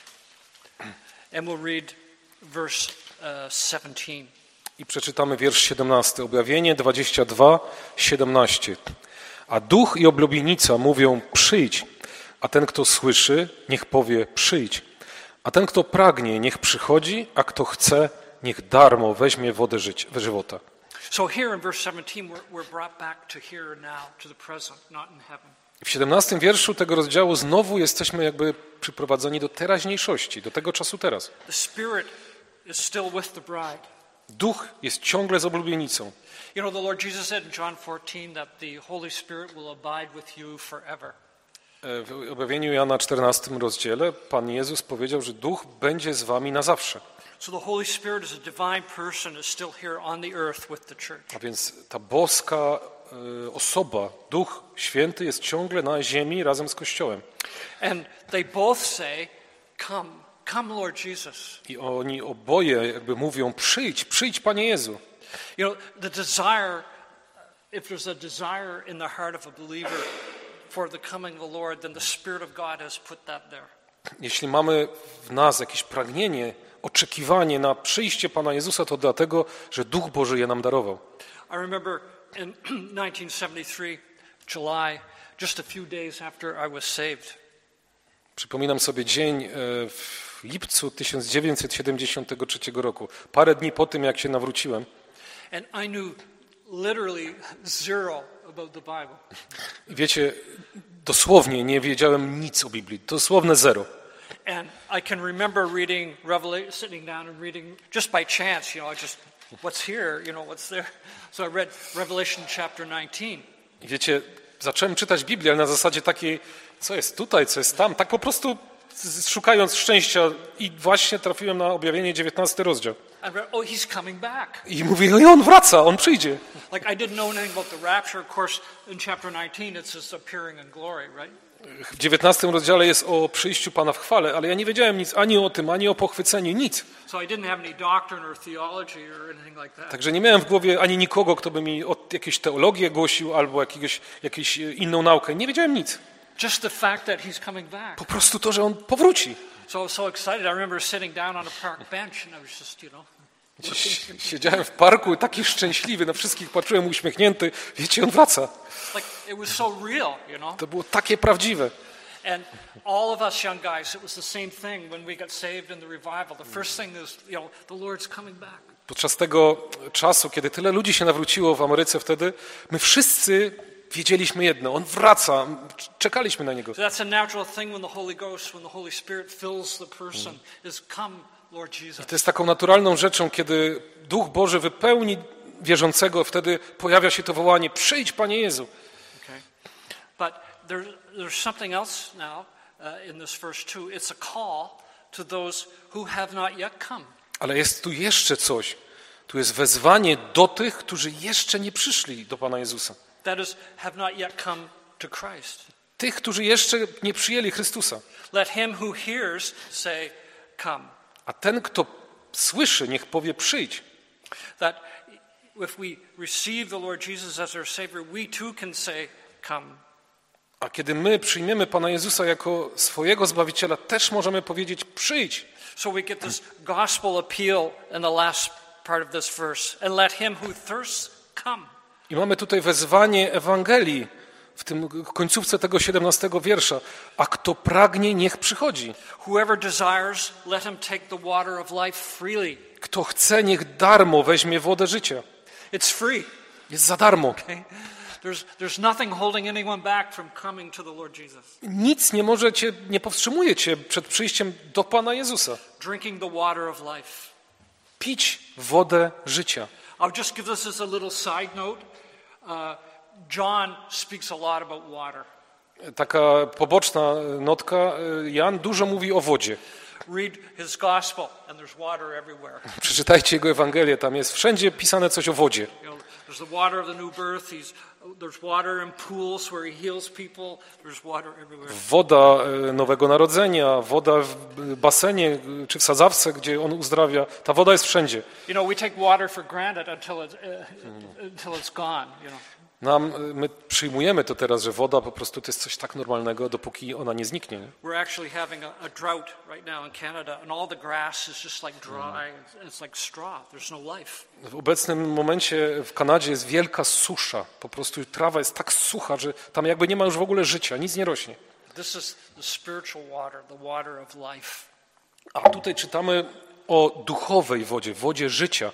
[SPEAKER 1] And we'll read verse 17.
[SPEAKER 2] I przeczytamy wiersz 17. Objawienie 22, 17. A duch i oblubienica mówią przyjdź, a ten, kto słyszy, niech powie przyjdź. A ten, kto pragnie, niech przychodzi, a kto chce, niech darmo weźmie wodę żywota.
[SPEAKER 1] So here in verse 17 we're brought back to here now, to the present, not in heaven.
[SPEAKER 2] W 17 wierszu tego rozdziału znowu jesteśmy jakby przyprowadzeni do teraźniejszości, do tego czasu teraz.
[SPEAKER 1] The Spirit is still with the bride.
[SPEAKER 2] Duch jest ciągle z oblubienicą.
[SPEAKER 1] You know, the Lord Jesus said in John 14 that the Holy Spirit will abide with you forever.
[SPEAKER 2] W objawieniu Jana 14 rozdziale Pan Jezus powiedział, że Duch będzie z wami na zawsze.
[SPEAKER 1] So the Holy Spirit as a divine person is still here on the earth with the church.
[SPEAKER 2] A więc ta boska osoba, Duch Święty jest ciągle na ziemi razem z Kościołem.
[SPEAKER 1] And they both say, come Lord Jesus.
[SPEAKER 2] I oni oboje jakby mówią, przyjdź Panie Jezu.
[SPEAKER 1] You know, the desire, if there's a desire in the heart of a believer for the coming of the Lord, then the Spirit of God has put that there.
[SPEAKER 2] Jeśli mamy w nas jakieś pragnienie, oczekiwanie na przyjście Pana Jezusa, to dlatego, że Duch Boży je nam darował.
[SPEAKER 1] I remember in 1973, July, just a few days after I was saved.
[SPEAKER 2] Przypominam sobie dzień w lipcu 1973 roku, parę dni po tym, jak się nawróciłem.
[SPEAKER 1] And I knew literally zero about the Bible.
[SPEAKER 2] I wiecie, dosłownie nie wiedziałem nic o Biblii, dosłowne zero.
[SPEAKER 1] And I can remember reading Revelation, sitting down and reading just by chance, what's here, what's there. So I read Revelation chapter 19.
[SPEAKER 2] I wiecie, zacząłem czytać Biblię, ale na zasadzie takiej, co jest tutaj, co jest tam, tak po prostu szukając szczęścia i właśnie trafiłem na objawienie 19 rozdział.
[SPEAKER 1] I read, he's coming back.
[SPEAKER 2] I mówię, no i on wraca, on przyjdzie.
[SPEAKER 1] Like I didn't know anything about the rapture. Of course, in chapter 19 it's his appearing in glory, right?
[SPEAKER 2] W 19 rozdziale jest o przyjściu Pana w chwale, ale ja nie wiedziałem nic ani o tym, ani o pochwyceniu, nic.
[SPEAKER 1] So I didn't have any doctrine or theology or anything like that.
[SPEAKER 2] Także nie miałem w głowie ani nikogo, kto by mi jakieś teologię głosił albo jakąś inną naukę. Nie wiedziałem nic.
[SPEAKER 1] Just the fact that he's coming back.
[SPEAKER 2] Po prostu to, że on powróci.
[SPEAKER 1] So I was so excited. I remember sitting down on a park bench and I was just,
[SPEAKER 2] Siedziałem w parku taki szczęśliwy, na wszystkich patrzyłem uśmiechnięty. Wiecie, on wraca.
[SPEAKER 1] like it was so real,
[SPEAKER 2] To było takie prawdziwe.
[SPEAKER 1] And all of us young guys, it was the same thing when we got saved in the revival. The first thing is, the Lord's coming back.
[SPEAKER 2] Podczas tego czasu, kiedy tyle ludzi się nawróciło w Ameryce wtedy, my wszyscy wiedzieliśmy jedno, on wraca, czekaliśmy na niego.
[SPEAKER 1] So that's a natural thing when the Holy Ghost, when the Holy Spirit fills the person, is come, Lord Jesus.
[SPEAKER 2] To jest taką naturalną rzeczą, kiedy Duch Boży wypełni wierzącego, wtedy pojawia się to wołanie, przyjdź, Panie Jezu.
[SPEAKER 1] Okay. But there's something else now in this verse too. It's a call to those who have not yet come.
[SPEAKER 2] Ale jest tu jeszcze coś. Tu jest wezwanie do tych, którzy jeszcze nie przyszli do Pana Jezusa.
[SPEAKER 1] That is, have not yet come to Christ.
[SPEAKER 2] Tych, którzy jeszcze nie przyjęli Chrystusa.
[SPEAKER 1] Let him who hears say, come.
[SPEAKER 2] A ten, kto słyszy, niech powie przyjdź.
[SPEAKER 1] That if we receive the Lord Jesus as our Savior, we too can say, come.
[SPEAKER 2] A kiedy my przyjmiemy Pana Jezusa jako swojego Zbawiciela, też możemy powiedzieć przyjdź.
[SPEAKER 1] So we get this gospel appeal in the last part of this verse. And let him who thirsts come.
[SPEAKER 2] I mamy tutaj wezwanie Ewangelii w tym końcówce tego 17 wiersza. A kto pragnie, niech przychodzi.
[SPEAKER 1] Whoever desires, let him take the water of life freely.
[SPEAKER 2] Kto chce, niech darmo weźmie wodę życia.
[SPEAKER 1] It's free.
[SPEAKER 2] Jest za darmo.
[SPEAKER 1] Okay? There's nothing holding anyone back from coming to the Lord Jesus.
[SPEAKER 2] Nic nie powstrzymuje cię przed przyjściem do Pana Jezusa.
[SPEAKER 1] Drinking the water of life.
[SPEAKER 2] Pić wodę życia.
[SPEAKER 1] I'll just give this as a little side note. John speaks a lot about water.
[SPEAKER 2] Taka poboczna notka. Jan dużo mówi o wodzie.
[SPEAKER 1] Read his gospel and there's water everywhere.
[SPEAKER 2] Przeczytajcie jego Ewangelię, tam jest wszędzie pisane coś o wodzie.
[SPEAKER 1] There's the water of the new birth. There's water in pools where he heals people. There's water everywhere.
[SPEAKER 2] Woda Nowego Narodzenia, woda w basenie czy w sadzawce, gdzie on uzdrawia. Ta woda jest wszędzie.
[SPEAKER 1] We take water for granted until it's gone.
[SPEAKER 2] My przyjmujemy to teraz, że woda po prostu to jest coś tak normalnego, dopóki ona nie zniknie.
[SPEAKER 1] We're actually having a drought right now in Canada, and all the grass is just like dry. It's like straw. There's no life.
[SPEAKER 2] W obecnym momencie w Kanadzie jest wielka susza. Po prostu trawa jest tak sucha, że tam jakby nie ma już w ogóle życia, nic nie rośnie.
[SPEAKER 1] This is the spiritual water, the water of life.
[SPEAKER 2] A tutaj czytamy o duchowej wodzie, wodzie życia.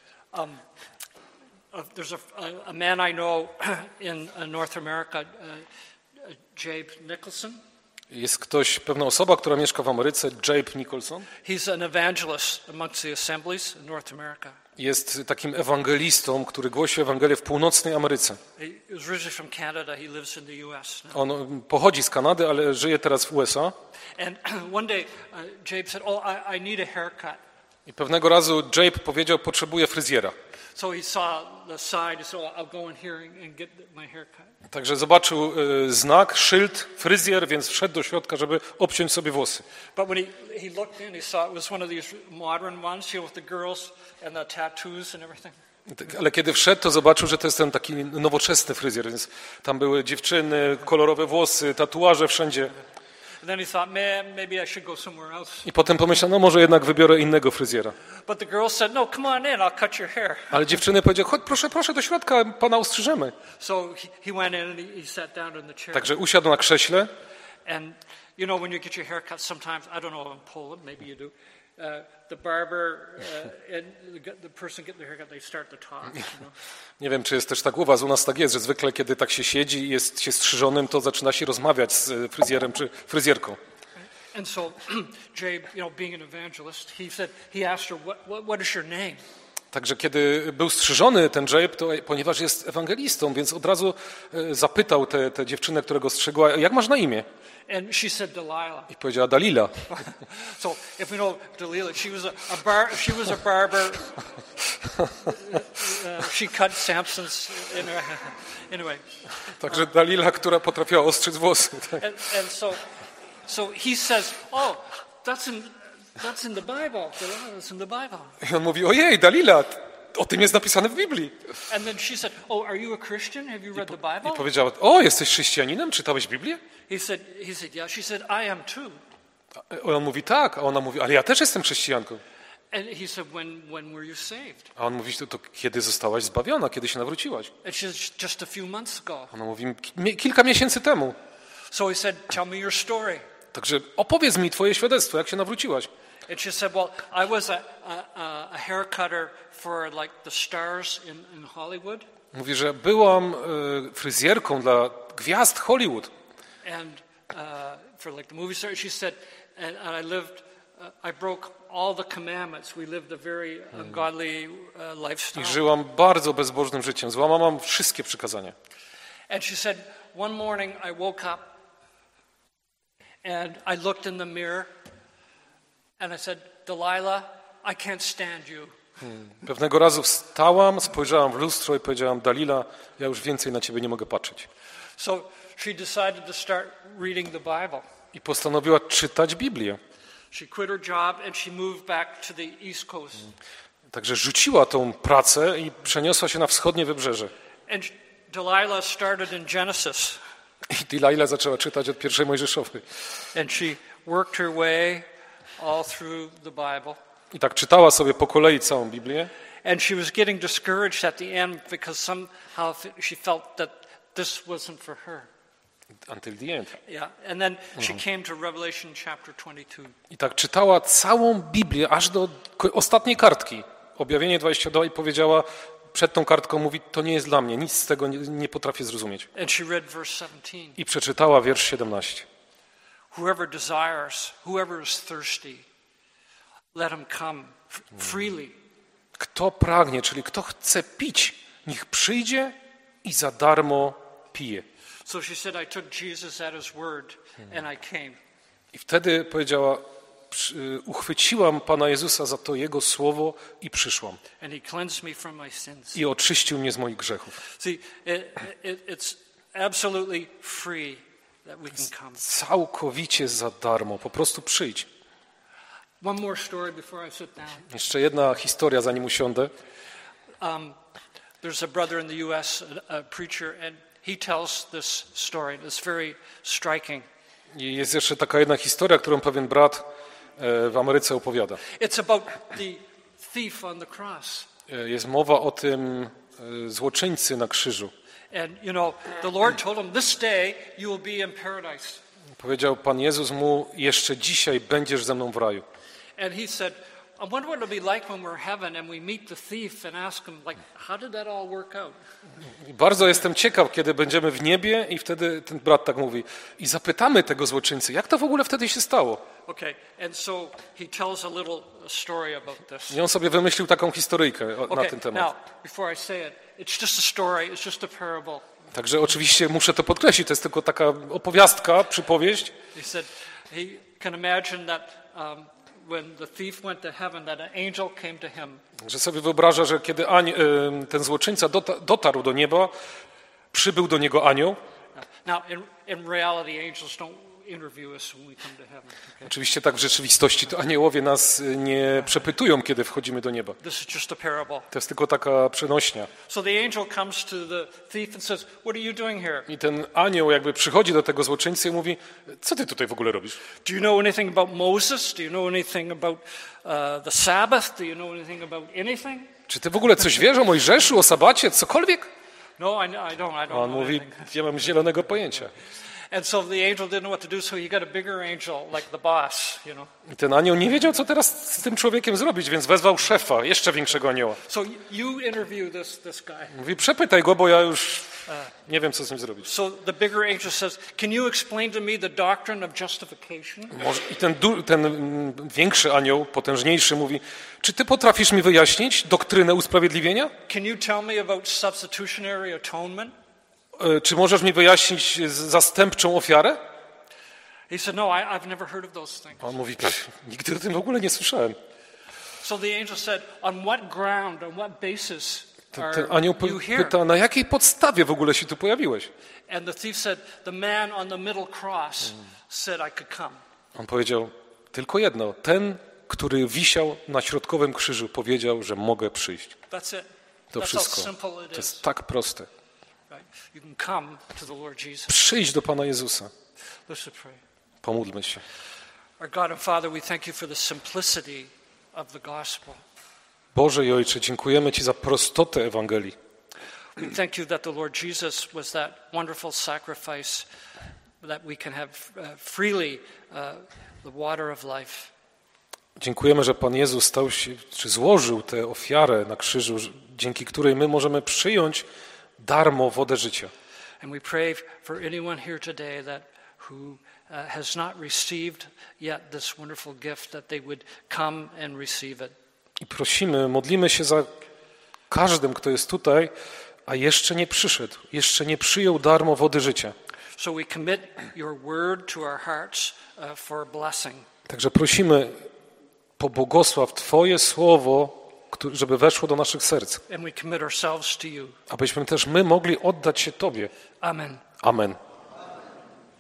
[SPEAKER 1] There's a man I know in North America, Jabe Nicholson.
[SPEAKER 2] Jest pewna osoba, która mieszka w Ameryce, Jabe Nicholson.
[SPEAKER 1] He's an evangelist amongst the assemblies in North America.
[SPEAKER 2] Jest takim ewangelistą, który głosi Ewangelię w północnej Ameryce.
[SPEAKER 1] He was originally from Canada. He lives in the U.S. now.
[SPEAKER 2] On pochodzi z Kanady, ale żyje teraz w USA.
[SPEAKER 1] And one day, Jabe said, I need a haircut.
[SPEAKER 2] I pewnego razu Jabe powiedział, potrzebuję fryzjera.
[SPEAKER 1] So he saw the sign, so I'll go in here and get my haircut.
[SPEAKER 2] Także zobaczył znak, szyld, fryzjer, więc wszedł do środka, żeby obciąć sobie włosy.
[SPEAKER 1] But when he looked in, he saw it was one of these modern ones, with the girls and the tattoos and everything.
[SPEAKER 2] Ale kiedy wszedł, to zobaczył, że to jest ten taki nowoczesny fryzjer, więc tam były dziewczyny, kolorowe włosy, tatuaże wszędzie.
[SPEAKER 1] And then he thought, man, maybe I should go somewhere else.
[SPEAKER 2] I potem pomyślał, no może jednak wybiorę innego fryzjera.
[SPEAKER 1] But the girl said, no, come on in, I'll cut your hair.
[SPEAKER 2] Ale dziewczyny powiedziały, chodź proszę do środka, pana ostrzyżemy.
[SPEAKER 1] So he went in and he sat down in the chair.
[SPEAKER 2] Także usiadł na krześle.
[SPEAKER 1] And you know, when you get your hair cut, sometimes, I don't know, in Poland, maybe you do, the barber and the person getting their haircut, they start to talk. You know?
[SPEAKER 2] Nie wiem, czy jest też tak u was. U nas tak jest, że zwykle, kiedy tak się siedzi i jest się strzyżonym, to zaczyna się rozmawiać z fryzjerem czy fryzjerką.
[SPEAKER 1] And so Jay, you know, being an evangelist, he asked her, what is your name?
[SPEAKER 2] Także kiedy był strzyżony ten Jabe, to ponieważ jest ewangelistą, więc od razu zapytał tę dziewczynę, która go strzegła, jak masz na imię?
[SPEAKER 1] And she said Delilah.
[SPEAKER 2] I powiedziała Dalila.
[SPEAKER 1] So if we know Delilah, she was a barber. She cut Samson's. Anyway.
[SPEAKER 2] Także Dalila, która potrafiła ostrzyc włosy. Tak?
[SPEAKER 1] And so he says, "Oh, that's in the Bible. That's in the Bible."
[SPEAKER 2] I on mówi, ojej, Dalila, o tym jest napisane w Biblii.
[SPEAKER 1] And then she said, "Oh, are you a Christian? Have you read the Bible?"
[SPEAKER 2] I powiedziała, o, jesteś chrześcijaninem? Czytałeś Biblię?
[SPEAKER 1] He said, "Yeah." She said, "I am too."
[SPEAKER 2] On mówi, tak. A ona mówi, ale ja też jestem chrześcijanką.
[SPEAKER 1] And he said, when were you saved?
[SPEAKER 2] A on mówi, to kiedy zostałaś zbawiona, kiedy się nawróciłaś?
[SPEAKER 1] And she said, just a few months ago.
[SPEAKER 2] Ona mówi, kilka miesięcy temu.
[SPEAKER 1] So he said, "Tell me your story."
[SPEAKER 2] Także opowiedz mi twoje świadectwo, jak się nawróciłaś.
[SPEAKER 1] And she said, "Well, I was a hair cutter for like the stars in Hollywood."
[SPEAKER 2] Mówi, że byłam fryzjerką dla gwiazd Hollywood.
[SPEAKER 1] And for like the movie stars, she said, and I lived, I broke all the commandments. We lived a very ungodly
[SPEAKER 2] I
[SPEAKER 1] lifestyle.
[SPEAKER 2] żyłam bardzo bezbożnym życiem. Złamałam wszystkie przykazania.
[SPEAKER 1] And she said, one morning I woke up and I looked in the mirror and I said, "Delilah, I can't stand you."
[SPEAKER 2] Pewnego razu wstałam, spojrzałam w lustro i powiedziałam, Dalila, ja już więcej na ciebie nie mogę patrzeć.
[SPEAKER 1] So she decided to start reading the Bible.
[SPEAKER 2] I postanowiła czytać Biblię.
[SPEAKER 1] She quit her job and she moved back to the East Coast.
[SPEAKER 2] Także rzuciła tą pracę i przeniosła się na wschodnie wybrzeże.
[SPEAKER 1] And Delilah started in Genesis.
[SPEAKER 2] I Dalila zaczęła czytać od pierwszej Mojżeszowej.
[SPEAKER 1] And she worked her way all through the Bible.
[SPEAKER 2] I tak czytała sobie po kolei całą Biblię.
[SPEAKER 1] And she was getting discouraged at the end because somehow she felt that this wasn't for her.
[SPEAKER 2] Until the end.
[SPEAKER 1] Yeah, and then she came to Revelation chapter 22.
[SPEAKER 2] I tak czytała całą Biblię aż do ostatniej kartki. Objawienie 22 i powiedziała, przed tą kartką mówi, to nie jest dla mnie, nic z tego nie potrafię zrozumieć.
[SPEAKER 1] And she read verse 17.
[SPEAKER 2] I przeczytała wiersz 17.
[SPEAKER 1] Whoever desires, whoever is thirsty, let him come freely.
[SPEAKER 2] Kto pragnie, czyli kto chce pić, niech przyjdzie i za darmo pije.
[SPEAKER 1] So she said, I took Jesus at his word and I came.
[SPEAKER 2] I wtedy powiedziała, uchwyciłam Pana Jezusa za to Jego słowo i przyszłam.
[SPEAKER 1] And he cleansed me from my sins.
[SPEAKER 2] I oczyścił mnie z moich grzechów.
[SPEAKER 1] See, it's absolutely free that we can come.
[SPEAKER 2] Całkowicie za darmo, po prostu przyjdź.
[SPEAKER 1] One more story before I sit down.
[SPEAKER 2] Jeszcze jedna historia, zanim usiądę.
[SPEAKER 1] There's a brother in the U.S., a preacher, and he tells this story. It's very striking.
[SPEAKER 2] I jest jeszcze taka jedna historia, którą pewien brat w Ameryce opowiada.
[SPEAKER 1] It's about the thief on the cross.
[SPEAKER 2] Jest mowa o tym złoczyńcy na krzyżu.
[SPEAKER 1] And you know, the Lord told him, "This day you will be in paradise."
[SPEAKER 2] Powiedział Pan Jezus mu, jeszcze dzisiaj będziesz ze mną w raju.
[SPEAKER 1] And he said, "I wonder what it'll be like when we're in heaven and we meet the thief and ask him, like, how did that all work out?"
[SPEAKER 2] I bardzo jestem ciekaw, kiedy będziemy w niebie i wtedy ten brat tak mówi i zapytamy tego złoczyńcy, jak to w ogóle wtedy się stało?
[SPEAKER 1] Okay, and so he tells a little story about this.
[SPEAKER 2] I on sobie wymyślił taką historyjkę na
[SPEAKER 1] Okay,
[SPEAKER 2] ten temat.
[SPEAKER 1] now, before I say it, it's just a story, it's just a parable.
[SPEAKER 2] Także oczywiście muszę to podkreślić, to jest tylko taka opowiastka, przypowieść.
[SPEAKER 1] He said he can imagine that when the thief went to heaven, that an angel came to him.
[SPEAKER 2] Że sobie wyobraża, że kiedy ten złoczyńca dotarł do nieba, przybył do niego anioł.
[SPEAKER 1] Now, in reality, angels don't interview us when we come to heaven. Okay?
[SPEAKER 2] Oczywiście tak w rzeczywistości to aniołowie nas nie przepytują, kiedy wchodzimy do nieba.
[SPEAKER 1] This is just a parable.
[SPEAKER 2] To jest tylko taka przenośnia.
[SPEAKER 1] So the angel comes to the thief and says, "What are you doing here?
[SPEAKER 2] I ten anioł jakby przychodzi do tego złoczyńcy i mówi, co ty tutaj w ogóle robisz?
[SPEAKER 1] Do you know anything about Moses? Do you know anything about the Sabbath? Do you know anything about anything?"
[SPEAKER 2] Czy ty w ogóle coś wiesz o Mojżeszu, o sabacie, cokolwiek?
[SPEAKER 1] No, I don't
[SPEAKER 2] A on
[SPEAKER 1] know
[SPEAKER 2] mówi,
[SPEAKER 1] anything.
[SPEAKER 2] nie mam zielonego pojęcia.
[SPEAKER 1] And so the angel didn't know what to do, so he got a bigger angel, like the boss, you know.
[SPEAKER 2] I ten anioł nie wiedział, co teraz z tym człowiekiem zrobić, więc wezwał szefa, jeszcze większego anioła.
[SPEAKER 1] So you interview this guy.
[SPEAKER 2] Mówi, przepytaj go, bo ja już nie wiem, co z nim zrobić.
[SPEAKER 1] So the bigger angel says, can you explain to me the doctrine of justification?
[SPEAKER 2] I ten większy anioł, potężniejszy, mówi, czy ty potrafisz mi wyjaśnić doktrynę usprawiedliwienia?
[SPEAKER 1] Can you tell me about substitutionary atonement?
[SPEAKER 2] Czy możesz mi wyjaśnić zastępczą ofiarę?
[SPEAKER 1] He said, no, I've never heard of those things.
[SPEAKER 2] A on mówi, nigdy o tym w ogóle nie słyszałem.
[SPEAKER 1] So the angel said, on what ground, on what basis
[SPEAKER 2] Ten anioł
[SPEAKER 1] are you here?
[SPEAKER 2] pyta, na jakiej podstawie w ogóle się tu pojawiłeś?
[SPEAKER 1] And the thief said, the man on the middle cross said I could come.
[SPEAKER 2] On powiedział tylko jedno. Ten, który wisiał na środkowym krzyżu, powiedział, że mogę przyjść.
[SPEAKER 1] That's it.
[SPEAKER 2] To
[SPEAKER 1] That's
[SPEAKER 2] wszystko.
[SPEAKER 1] how simple it
[SPEAKER 2] To jest
[SPEAKER 1] is.
[SPEAKER 2] tak proste.
[SPEAKER 1] Right? You can come to the Lord Jesus.
[SPEAKER 2] Przyjdź do Pana Jezusa.
[SPEAKER 1] Let's pray.
[SPEAKER 2] Pomódlmy się.
[SPEAKER 1] Our God and Father, we thank you for the simplicity of the gospel.
[SPEAKER 2] Boże i Ojcze, dziękujemy Ci za prostotę Ewangelii.
[SPEAKER 1] We thank you that the Lord Jesus was that wonderful sacrifice that we can have freely the water of life.
[SPEAKER 2] Dziękujemy, że Pan Jezus stał się, czy złożył tę ofiarę na krzyżu, dzięki której my możemy przyjąć darmo wodę życia.
[SPEAKER 1] And we pray for anyone here today who has not received yet this wonderful gift, that they would come and receive it.
[SPEAKER 2] I prosimy, modlimy się za każdym, kto jest tutaj, a jeszcze nie przyszedł, jeszcze nie przyjął darmo wody życia.
[SPEAKER 1] So we commit your word to our hearts for blessing.
[SPEAKER 2] Także prosimy, pobłogosław Twoje słowo, żeby weszło do naszych serc,
[SPEAKER 1] And we commit ourselves to you.
[SPEAKER 2] abyśmy też my mogli oddać się Tobie.
[SPEAKER 1] Amen.
[SPEAKER 2] Amen.